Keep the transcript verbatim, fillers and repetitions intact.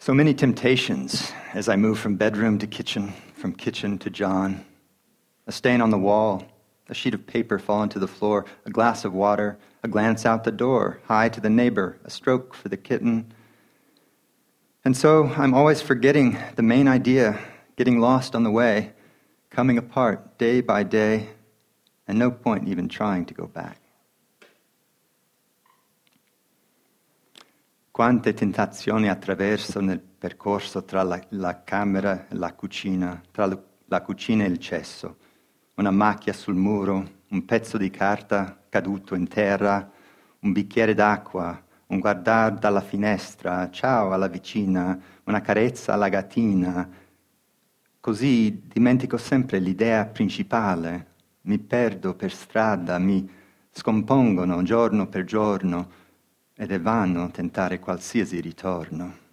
So many temptations as I move from bedroom to kitchen, from kitchen to John. A stain on the wall, a sheet of paper fallen to the floor, a glass of water, a glance out the door, hi to the neighbor, a stroke for the kitten. And so I'm always forgetting the main idea, getting lost on the way, coming apart day by day, and no point even trying to go back. Quante tentazioni attraverso nel percorso tra la, la camera e la cucina, tra la, la cucina e il cesso. Una macchia sul muro, un pezzo di carta caduto in terra, un bicchiere d'acqua, un guardare dalla finestra, ciao alla vicina, una carezza alla gattina. Così dimentico sempre l'idea principale, mi perdo per strada, mi scompongono giorno per giorno ed è vano tentare qualsiasi ritorno.